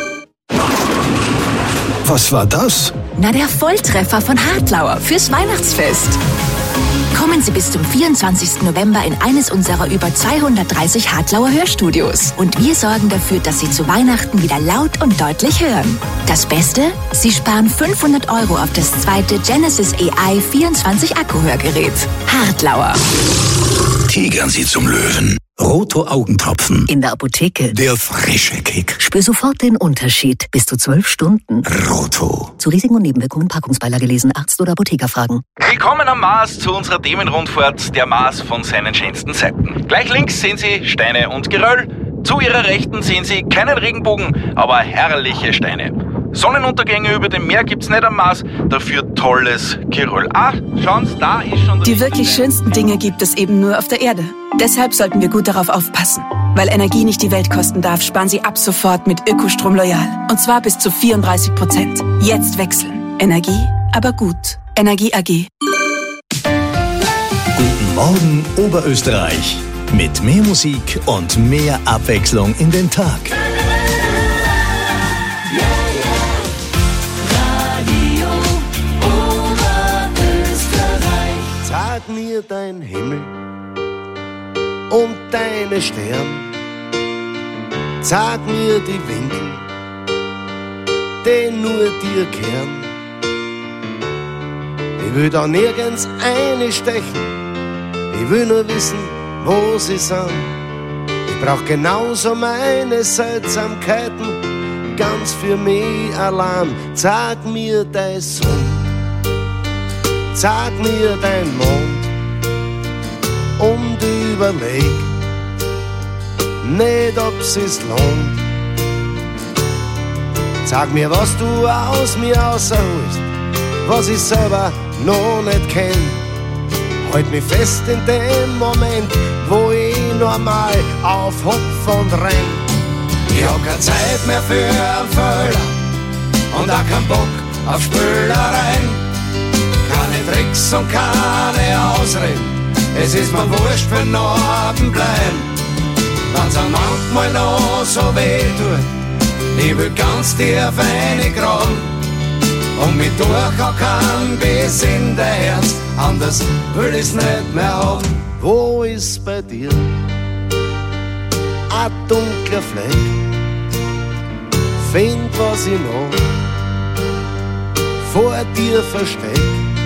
Was war das? Na, der Volltreffer von Hartlauer fürs Weihnachtsfest. Kommen Sie bis zum vierundzwanzigsten November in eines unserer über zweihundertdreißig Hartlauer Hörstudios. Und wir sorgen dafür, dass Sie zu Weihnachten wieder laut und deutlich hören. Das Beste? Sie sparen fünfhundert Euro auf das zweite Genesis A I vierundzwanzig Akkuhörgerät. Hartlauer. Tigern Sie zum Löwen. Roto Augentropfen. In der Apotheke. Der frische Kick. Spür sofort den Unterschied. Bis zu zwölf Stunden. Roto. Zu Risiken und Nebenwirkungen Packungsbeilage lesen. Arzt oder Apotheker fragen. Willkommen am Mars zu unserer Themenrundfahrt. Der Mars von seinen schönsten Seiten. Gleich links sehen Sie Steine und Geröll. Zu Ihrer Rechten sehen Sie keinen Regenbogen, aber herrliche Steine. Sonnenuntergänge über dem Meer gibt's nicht am Mars, dafür tolles Geröll. Ah, schauen Sie, da ist schon... Die wirklich schönsten Dinge gibt es eben nur auf der Erde. Deshalb sollten wir gut darauf aufpassen. Weil Energie nicht die Welt kosten darf, sparen Sie ab sofort mit Ökostrom Loyal. Und zwar bis zu vierunddreißig Prozent. Jetzt wechseln. Energie, aber gut. Energie A G. Guten Morgen Oberösterreich. Mit mehr Musik und mehr Abwechslung in den Tag. Sag mir dein Himmel und deine Sterne. Sag mir die Winkel, die nur dir kehren. Ich will da nirgends einstechen, ich will nur wissen, wo sie sind. Ich brauch genauso meine Seltsamkeiten, ganz für mich allein. Sag mir dein Sonne, sag mir dein Mond und überleg nicht, ob es lohnt. Sag mir, was du aus mir rausholst, was ich selber noch nicht kenn. Halt mich fest in dem Moment, wo ich normal auf Hopf und renn. Ich hab keine Zeit mehr für einen Fehler und auch keinen Bock auf Spülereien. Keine Tricks und keine Ausreden, es ist mir wurscht, für Norden bleiben. Wenn's am manchmal noch so weh tut, ich will ganz tief reingraben und mich durchhacken bis in der Herz, anders will ich's nicht mehr haben. Wo ist bei dir ein dunkler Fleck? Find, was ich noch vor dir versteck.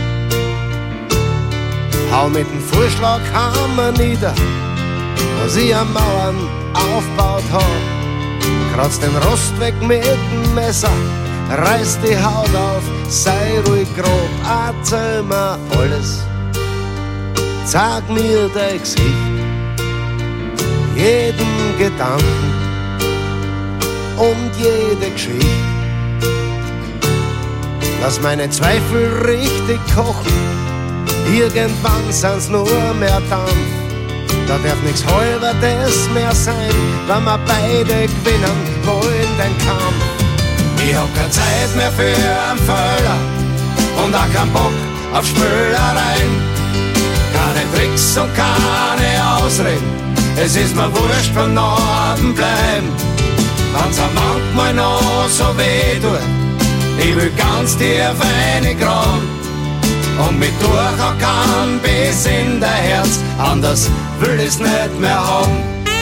Hau mit dem Vorschlaghammer nieder, was ich am Mauern aufgebaut hab. Kratz den Rost weg mit dem Messer, reiß die Haut auf, sei ruhig grob, erzähl mir alles. Sag mir dein Gesicht, jeden Gedanken und jede Geschichte. Lass meine Zweifel richtig kochen, irgendwann sind's nur mehr Dampf. Da darf nichts Halberdes mehr sein, wenn wir beide gewinnen wollen den Kampf. Ich hab keine Zeit mehr für einen Fehler und auch kein Bock auf Spülereien. Keine Tricks und keine Ausreden, es ist mir wurscht, beim Norden bleiben. Wenn's am manchmal noch so weh tut, ich will ganz tief reingraben und mich durchhacken bis in dein Herz, anders will ich's nicht mehr haben.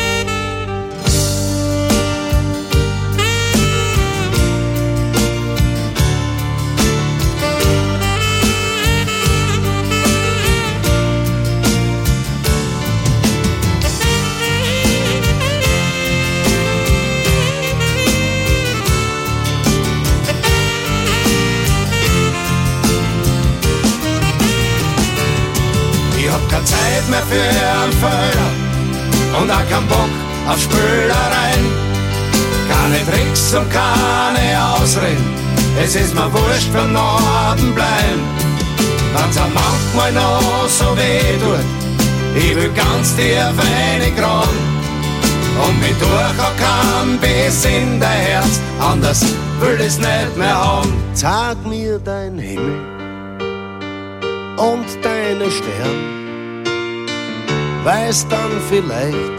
Zeit mehr für einen Fehler und auch keinen Bock auf Spülereien. Keine Tricks und keine Ausreden, es ist mir wurscht, beim Norden bleiben. Wenn's auch manchmal noch so weh tut, ich will ganz tief reingraben und mich durchhacken bis in dein Herz, anders will ich's nicht mehr haben. Zeig mir dein Himmel und deine Sterne, weiß dann vielleicht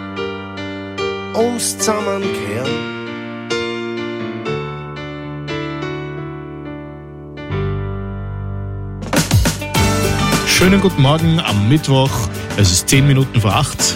ums Zusammenkehren. Schönen guten Morgen am Mittwoch, es ist zehn Minuten vor acht.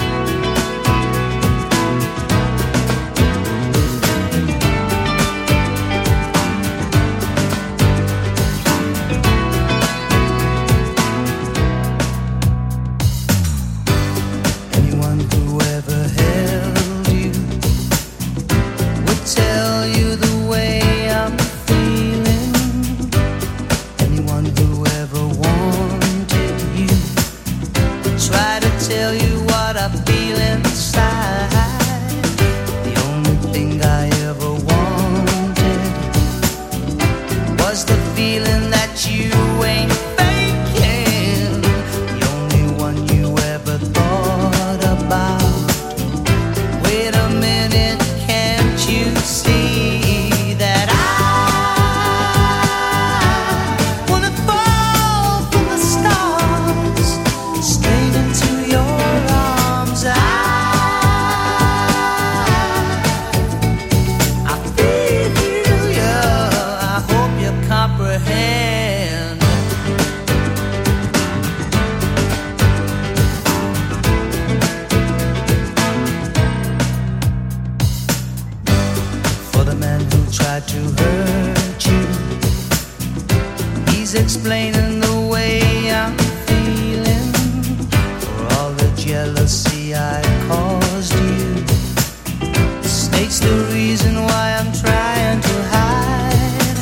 Explaining the way I'm feeling for all the jealousy I caused you. States the reason why I'm trying to hide.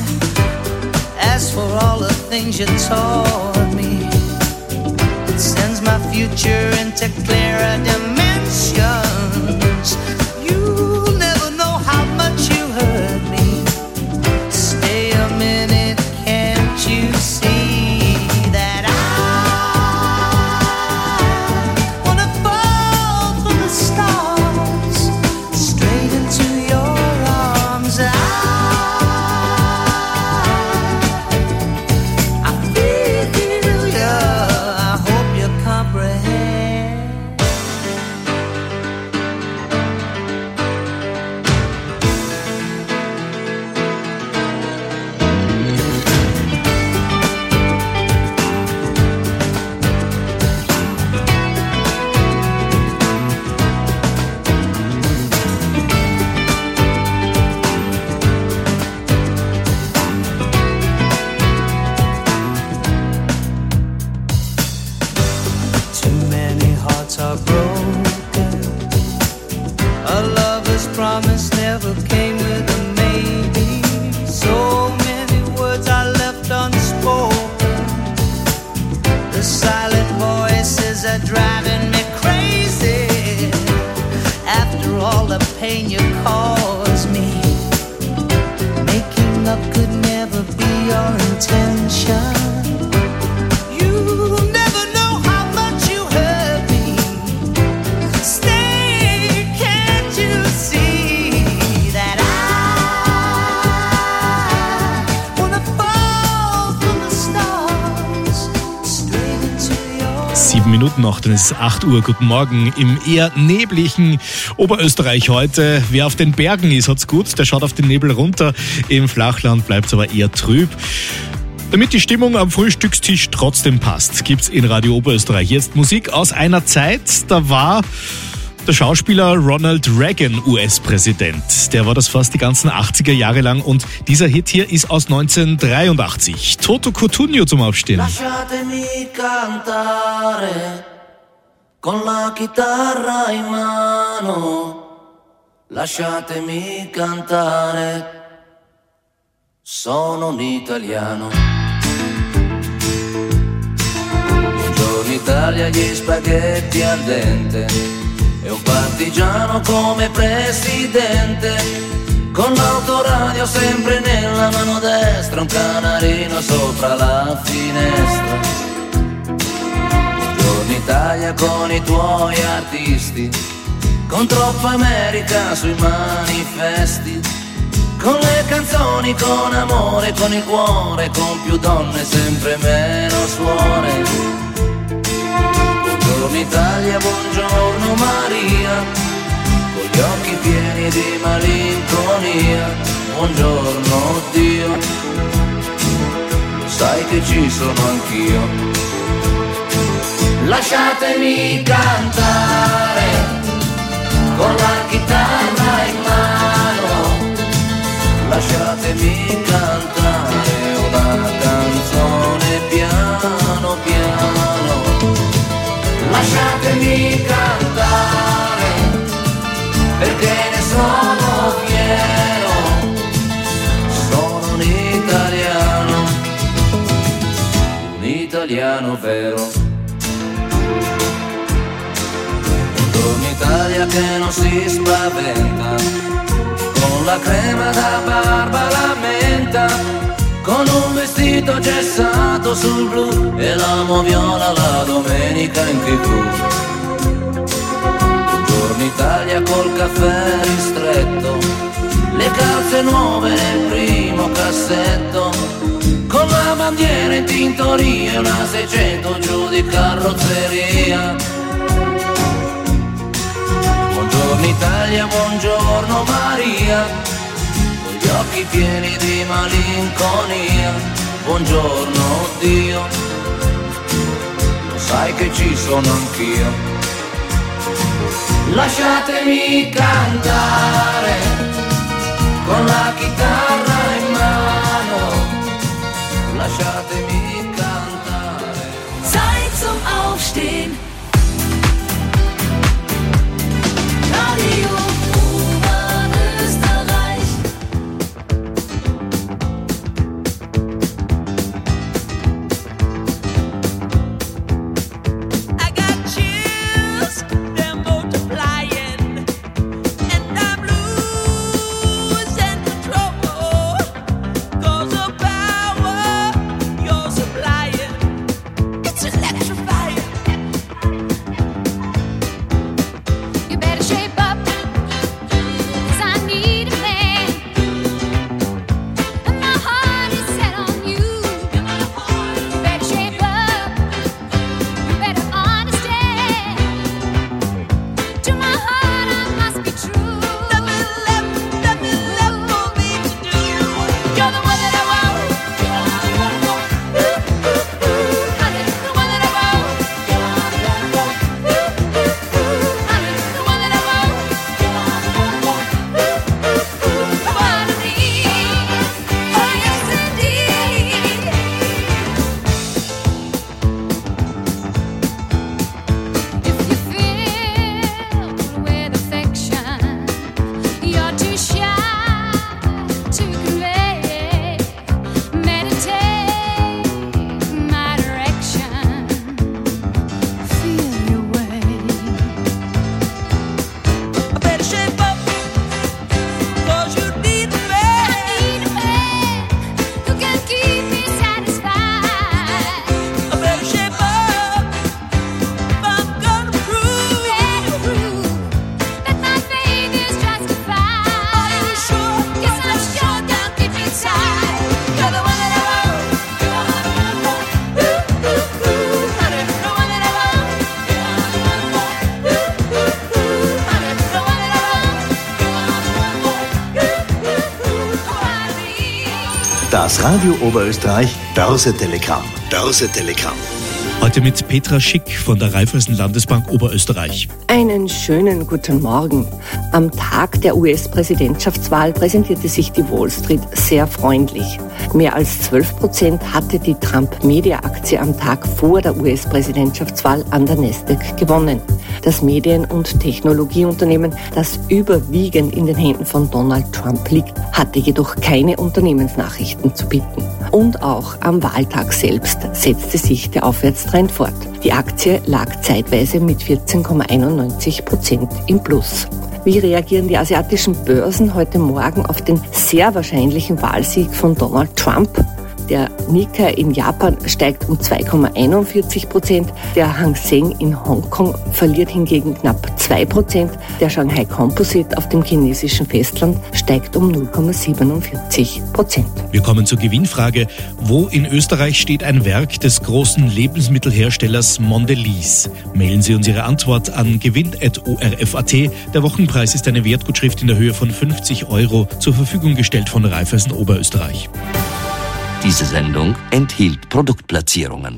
As for all the things you taught me, it sends my future into clearer dimensions. You'll never know how much you hurt me. Stay a minute, can't you see? Wanna fall Minuten noch, denn es ist acht Uhr. Guten Morgen im eher nebligen Oberösterreich heute. Wer auf den Bergen ist, hat's gut. Der schaut auf den Nebel runter. Im Flachland bleibt's aber eher trüb. Damit die Stimmung am Frühstückstisch trotzdem passt, gibt's in Radio Oberösterreich jetzt Musik aus einer Zeit, da war der Schauspieler Ronald Reagan U S-Präsident. Der war das fast die ganzen achtziger Jahre lang und dieser Hit hier ist aus neunzehnhundertdreiundachtzig. Toto Cutugno zum Aufstehen. Lasciatemi cantare con la chitarra in mano. Lasciatemi cantare, sono un italiano. Buongiorno Italia, gli spaghetti al dente e un partigiano come presidente, con l'autoradio sempre nella mano destra, un canarino sopra la finestra. Buongiorno Italia con i tuoi artisti, con troppa America sui manifesti, con le canzoni, con amore, con il cuore, con più donne, sempre meno suore. Buongiorno Italia, buongiorno Maria, con gli occhi pieni di malinconia. Buongiorno Dio, lo sai che ci sono anch'io. Lasciatemi cantare con la chitarra in mano. Lasciatemi cantare una canzone piano piano. Lasciatemi cantare perché ne sono fiero, sono un italiano, un italiano vero. Buongiorno Italia che non si spaventa, con la crema da barba la menta, con un vestito gessato sul blu e l'amo viola la domenica in tv. Buongiorno Italia col caffè ristretto, le calze nuove nel primo cassetto, con la bandiera in tintoria e una seicento giù di carrozzeria. Buongiorno Italia, buongiorno Maria, con gli occhi pieni di malinconia. Buongiorno Dio, lo sai che ci sono anch'io. Lasciatemi cantare con la chitarra in mano. Lasciatemi cantare. Zeit zum Aufstehen. Radio Oberösterreich. I got chills, they're multiplying, and I'm losing control. 'Cause the power you're Das Radio Oberösterreich Börsetelegramm. Börsetelegramm. Heute mit Petra Schick von der Raiffeisen Landesbank Oberösterreich. Einen schönen guten Morgen. Am Tag der U S-Präsidentschaftswahl präsentierte sich die Wall Street sehr freundlich. Mehr als zwölf Prozent hatte die Trump-Media-Aktie am Tag vor der U S-Präsidentschaftswahl an der Nasdaq gewonnen. Das Medien- und Technologieunternehmen, das überwiegend in den Händen von Donald Trump liegt, hatte jedoch keine Unternehmensnachrichten zu bieten. Und auch am Wahltag selbst setzte sich der Aufwärtstrend fort. Die Aktie lag zeitweise mit vierzehn Komma einundneunzig Prozent im Plus. Wie reagieren die asiatischen Börsen heute Morgen auf den sehr wahrscheinlichen Wahlsieg von Donald Trump? Der Nikkei in Japan steigt um zwei Komma einundvierzig Prozent, der Hang Seng in Hongkong verliert hingegen knapp zwei Prozent, der Shanghai Composite auf dem chinesischen Festland steigt um null Komma siebenundvierzig Prozent. Wir kommen zur Gewinnfrage. Wo in Österreich steht ein Werk des großen Lebensmittelherstellers Mondelez? Mailen Sie uns Ihre Antwort an gewinn at o r f punkt a t. Der Wochenpreis ist eine Wertgutschrift in der Höhe von fünfzig Euro zur Verfügung gestellt von Raiffeisen Oberösterreich. Diese Sendung enthielt Produktplatzierungen.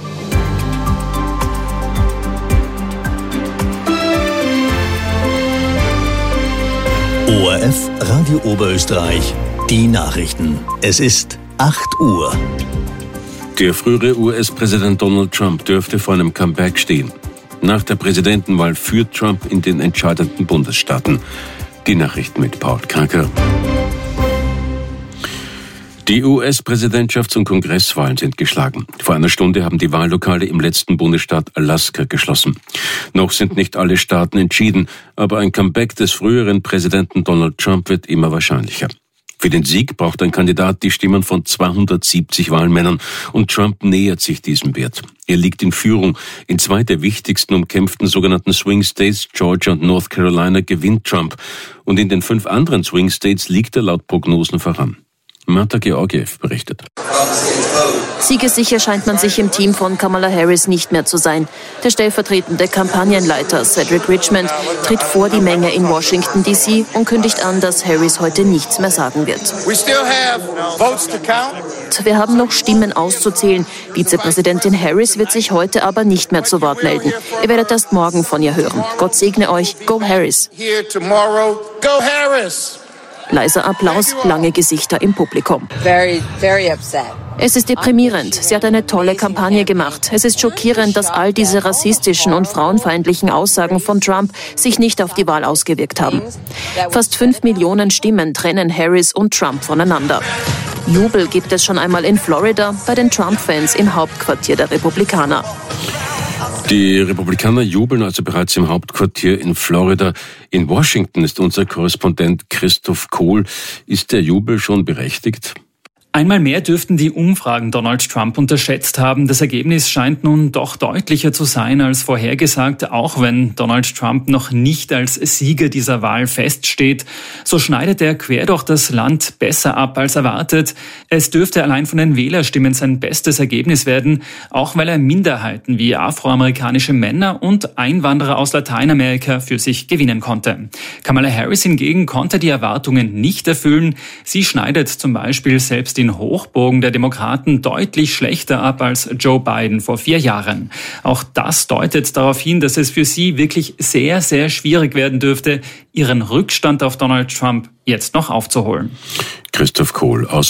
O R F Radio Oberösterreich, die Nachrichten. Es ist acht Uhr. Der frühere U S-Präsident Donald Trump dürfte vor einem Comeback stehen. Nach der Präsidentenwahl führt Trump in den entscheidenden Bundesstaaten. Die Nachrichten mit Paul Kranker. Die U S-Präsidentschafts- und Kongresswahlen sind geschlagen. Vor einer Stunde haben die Wahllokale im letzten Bundesstaat Alaska geschlossen. Noch sind nicht alle Staaten entschieden, aber ein Comeback des früheren Präsidenten Donald Trump wird immer wahrscheinlicher. Für den Sieg braucht ein Kandidat die Stimmen von zweihundertsiebzig Wahlmännern und Trump nähert sich diesem Wert. Er liegt in Führung. In zwei der wichtigsten umkämpften sogenannten Swing States, Georgia und North Carolina, gewinnt Trump. Und in den fünf anderen Swing States liegt er laut Prognosen voran. Marta Georgiev berichtet. Siegessicher scheint man sich im Team von Kamala Harris nicht mehr zu sein. Der stellvertretende Kampagnenleiter Cedric Richmond tritt vor die Menge in Washington D C und kündigt an, dass Harris heute nichts mehr sagen wird. Wir haben noch Stimmen auszuzählen. Vizepräsidentin Harris wird sich heute aber nicht mehr zu Wort melden. Ihr werdet erst morgen von ihr hören. Gott segne euch. Go Harris. Leiser Applaus, lange Gesichter im Publikum. Very, very upset. Es ist deprimierend. Sie hat eine tolle Kampagne gemacht. Es ist schockierend, dass all diese rassistischen und frauenfeindlichen Aussagen von Trump sich nicht auf die Wahl ausgewirkt haben. Fast fünf Millionen Stimmen trennen Harris und Trump voneinander. Jubel gibt es schon einmal in Florida bei den Trump-Fans im Hauptquartier der Republikaner. Die Republikaner jubeln also bereits im Hauptquartier in Florida. In Washington ist unser Korrespondent Christoph Kohl. Ist der Jubel schon berechtigt? Einmal mehr dürften die Umfragen Donald Trump unterschätzt haben. Das Ergebnis scheint nun doch deutlicher zu sein als vorhergesagt, auch wenn Donald Trump noch nicht als Sieger dieser Wahl feststeht. So schneidet er quer durch das Land besser ab als erwartet. Es dürfte allein von den Wählerstimmen sein bestes Ergebnis werden, auch weil er Minderheiten wie afroamerikanische Männer und Einwanderer aus Lateinamerika für sich gewinnen konnte. Kamala Harris hingegen konnte die Erwartungen nicht erfüllen. Sie schneidet zum Beispiel selbst den Hochbogen der Demokraten deutlich schlechter ab als Joe Biden vor vier Jahren. Auch das deutet darauf hin, dass es für sie wirklich sehr, sehr schwierig werden dürfte, ihren Rückstand auf Donald Trump jetzt noch aufzuholen. Christoph Kohl aus